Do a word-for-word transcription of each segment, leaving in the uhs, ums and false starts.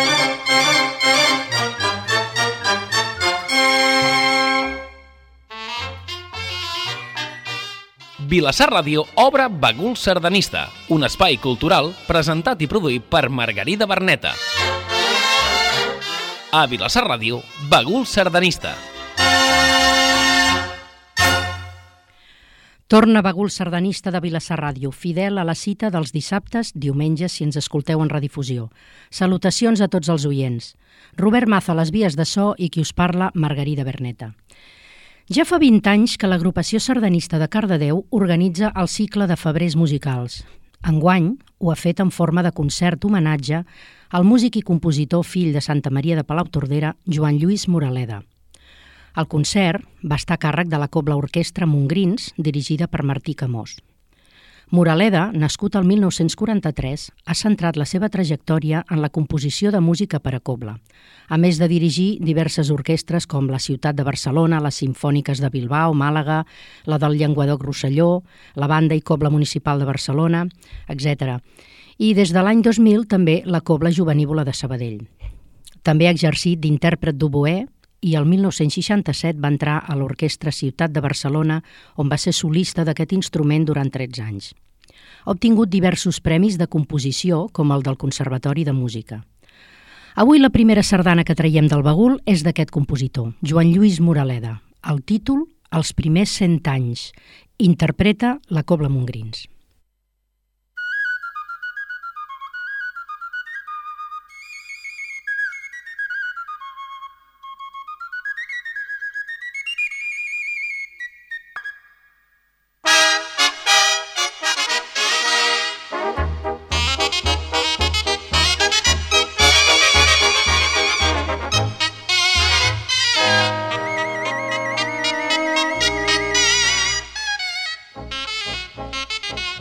Vilassar Ràdio obre Bagul Sardanista, un espai cultural presentat i produït per Margarida Berneta. A Vilassar Ràdio, Bagul Sardanista. Torna Bagul Sardanista de Vilassar Ràdio, fidel a la cita dels dissabtes, diumenges, si ens escolteu en redifusió. Salutacions a tots els oients. Robert Maza a les vies de so i qui us parla, Margarida Berneta. Ja fa vint anys que l'agrupació sardanista de Cardedeu organitza el cicle de febrers musicals. Enguany ho ha fet en forma de concert homenatge al músic i compositor fill de Santa Maria de Palautordera, Joan Lluís Moraleda. El concert va estar a càrrec de la Cobla Orquestra Montgrins, dirigida per Martí Camós. Moraleda, nascut el mil nou-cents quaranta-tres, ha centrat la seva trajectòria en la composició de música per a cobla, a més de dirigir diverses orquestres com la Ciutat de Barcelona, les Simfòniques de Bilbao, Màlaga, la del Llenguadoc-Rosselló, la Banda i Cobla Municipal de Barcelona, etcètera. I des de l'any dos mil també la Cobla Jovenívola de Sabadell. També ha exercit d'intèrpret d'oboè i el mil nou-cents seixanta-set va entrar a l'Orquestra Ciutat de Barcelona, on va ser solista d'aquest instrument durant tretze anys. Ha obtingut diversos premis de composició, com el del Conservatori de Música. Avui la primera sardana que traiem del Bagul és d'aquest compositor, Joan Lluís Moraleda. El títol, Els primers cent anys. Interpreta la Cobla Montgrins. Thank you.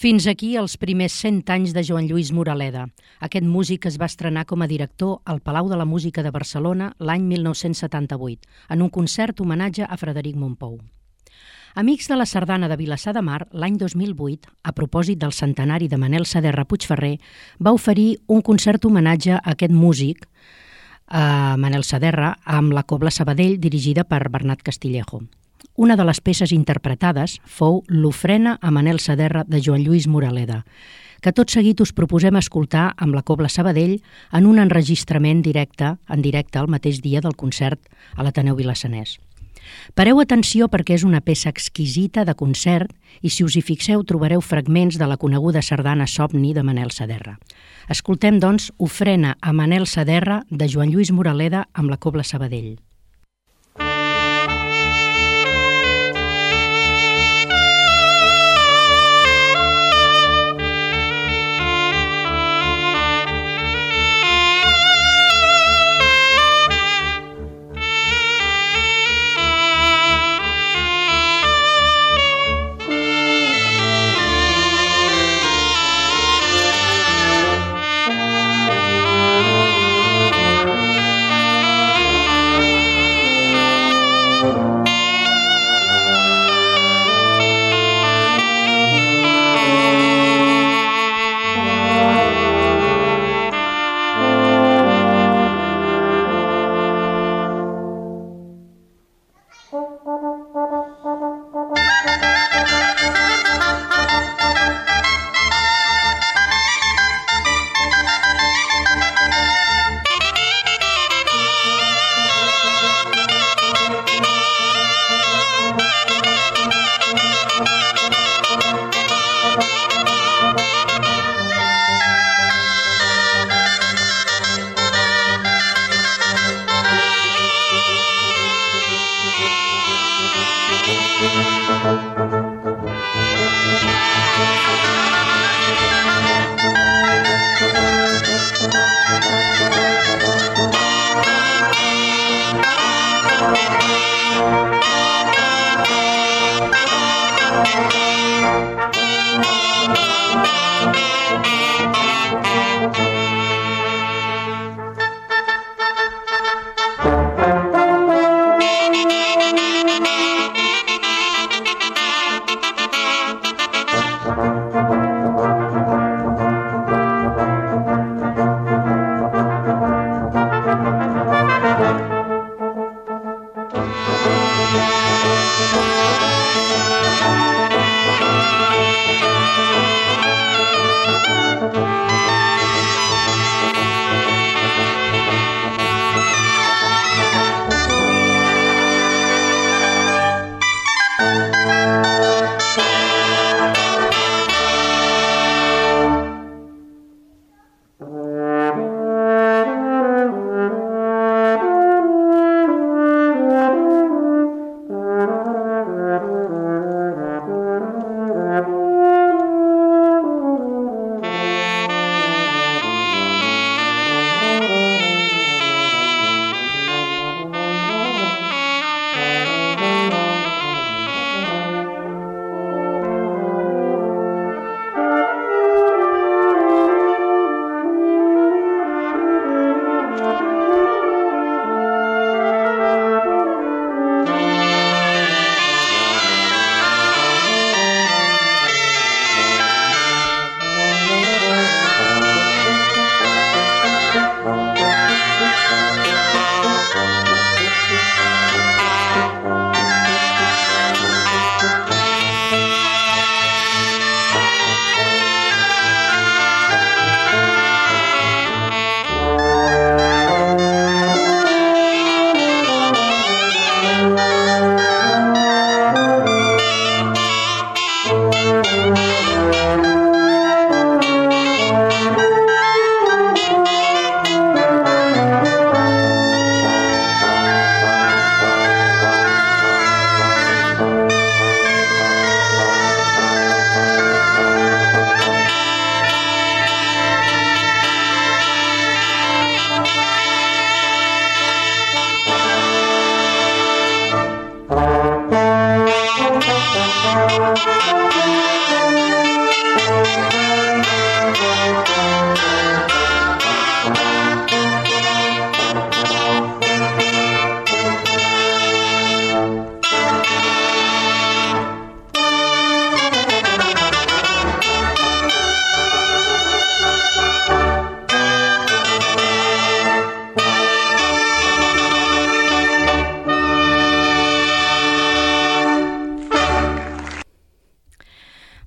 Fins aquí els primers cent anys de Joan Lluís Moraleda. Aquest músic es va estrenar com a director al Palau de la Música de Barcelona l'any mil nou-cents setanta-vuit, en un concert homenatge a Frederic Mompou. Amics de la Sardana de Vilassar de Mar, l'any dos mil vuit, a propòsit del centenari de Manel Saderra Puigferrer, va oferir un concert homenatge a aquest músic, a Manel Saderra, amb la Cobla Sabadell, dirigida per Bernat Castillejo. Una de les peces interpretades fou l'Ofrena a Manel Saderra de Joan Lluís Moraleda, que tot seguit us proposem escoltar amb la Cobla Sabadell en un enregistrament directe, en directe el mateix dia del concert a l'Ateneu Vilassanès. Pareu atenció perquè és una peça exquisita de concert i si us hi fixeu trobareu fragments de la coneguda sardana Somni de Manel Saderra. Escoltem, doncs, Ofrena a Manel Saderra de Joan Lluís Moraleda amb la Cobla Sabadell.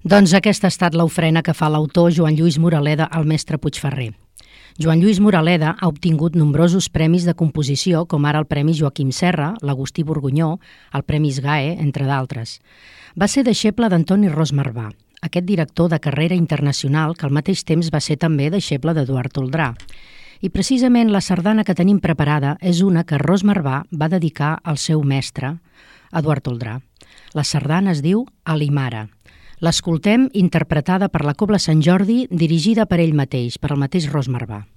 Doncs aquesta ha estat l'ofrena que fa l'autor Joan Lluís Moraleda al mestre Puigferrer. Joan Lluís Moraleda ha obtingut nombrosos premis de composició, com ara el Premi Joaquim Serra, l'Agustí Borgunyó, el Premi SGAE, entre d'altres. Va ser deixeble d'Antoni Ros Marvà, aquest director de carrera internacional que al mateix temps va ser també deixeble d'Eduard Toldrà. I precisament la sardana que tenim preparada és una que Ros Marvà va dedicar al seu mestre, Eduard Toldrà. La sardana es diu Alimara. L'escoltem interpretada per la Cobla Sant Jordi, dirigida per ell mateix, per el mateix Ros Marvà.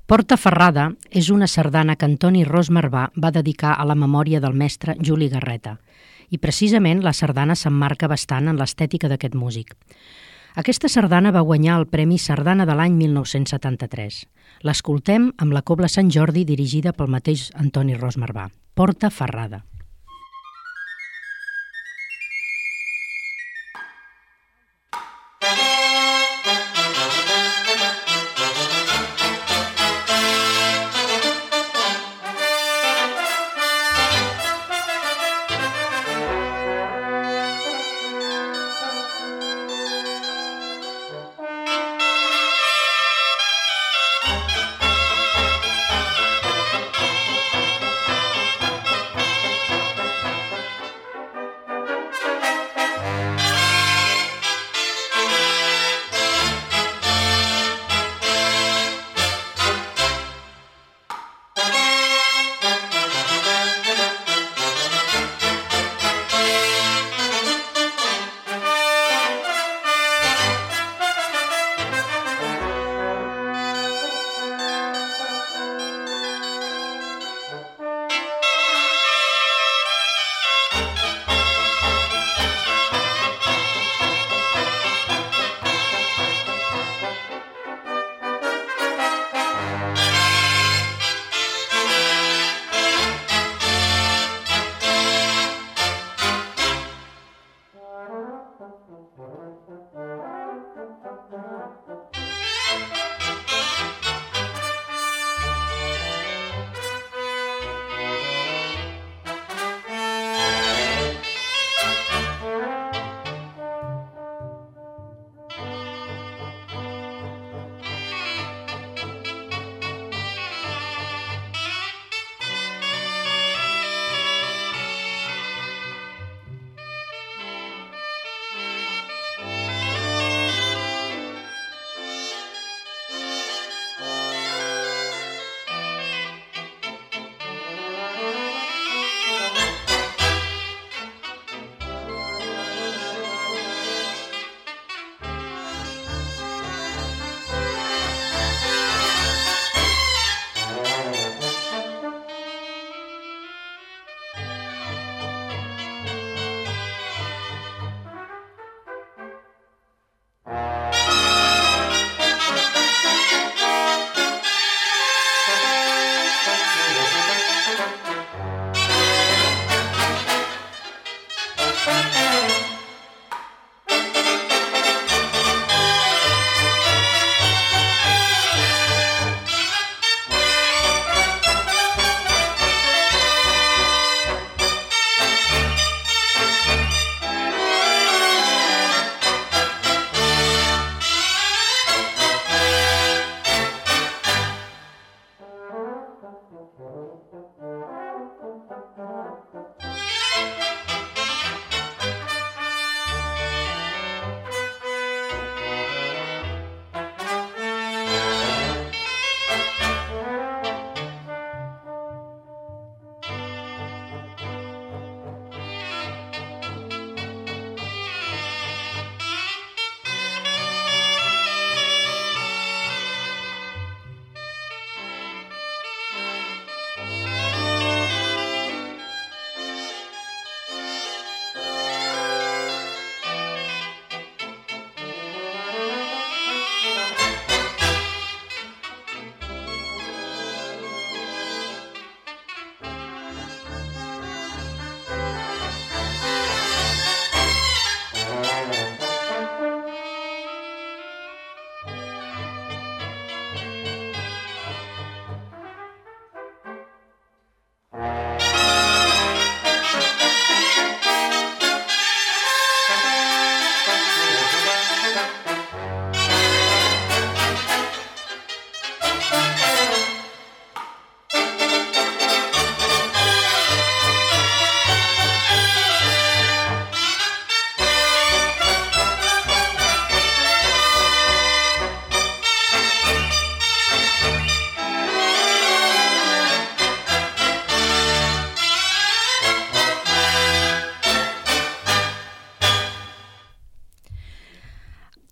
Porta Ferrada és una sardana que Antoni Ros Marvà va dedicar a la memòria del mestre Juli Garreta, i precisament la sardana s'emmarca bastant en l'estètica d'aquest músic. Aquesta sardana va guanyar el Premi Sardana de l'any mil nou-cents setanta-tres. L'escoltem amb la Cobla Sant Jordi dirigida pel mateix Antoni Ros Marvà. Porta Ferrada.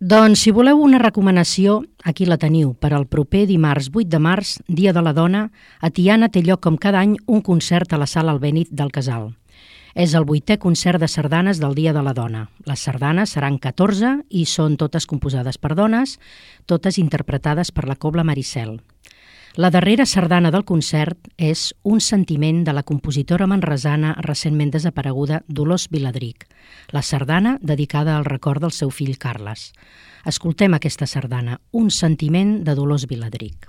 Doncs si voleu una recomanació, aquí la teniu. Per al proper dimarts vuit de març, Dia de la Dona, a Tiana té lloc com cada any un concert a la Sala Albéniz del Casal. És el vuitè concert de sardanes del Dia de la Dona. Les sardanes seran catorze i són totes composades per dones, totes interpretades per la Cobla Maricel. La darrera sardana del concert és Un sentiment de la compositora manresana recentment desapareguda Dolors Viladric, la sardana dedicada al record del seu fill Carles. Escoltem aquesta sardana, Un sentiment de Dolors Viladric.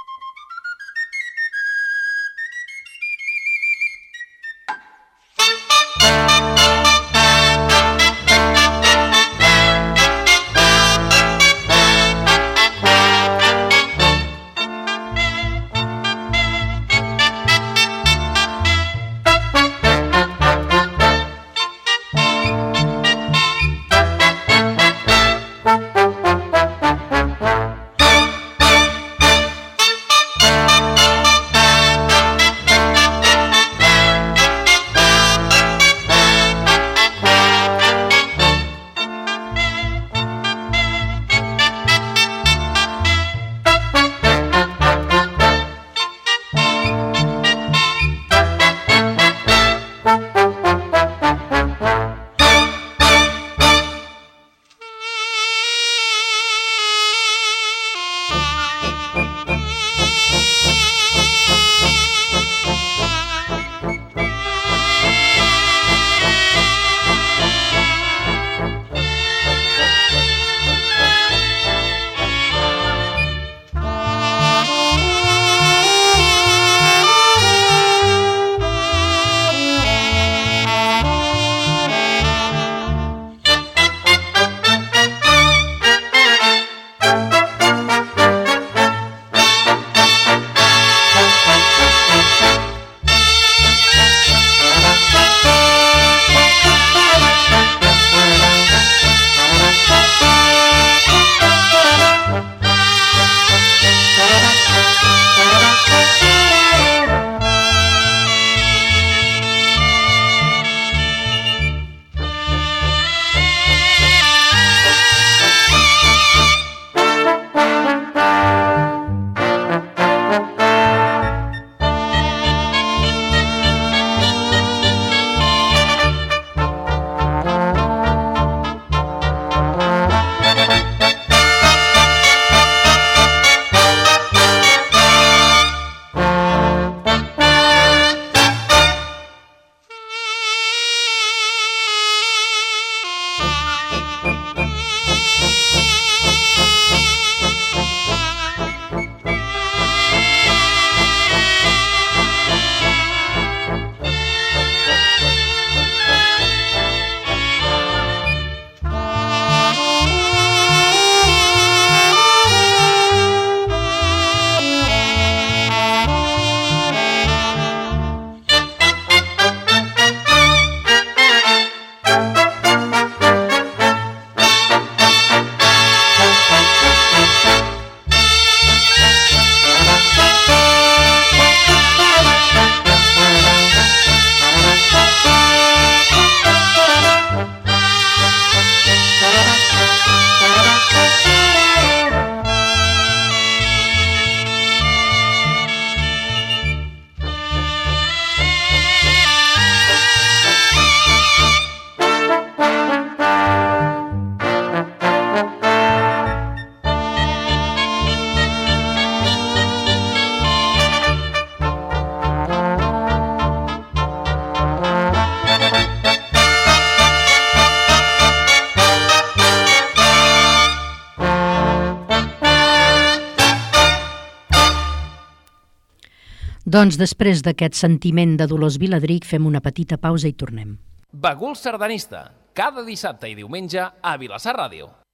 Doncs després d'aquest sentiment de Dolors Viladric fem una petita pausa i tornem. Bagul sardanista, cada dissabte i diumenge a Vilassar Ràdio.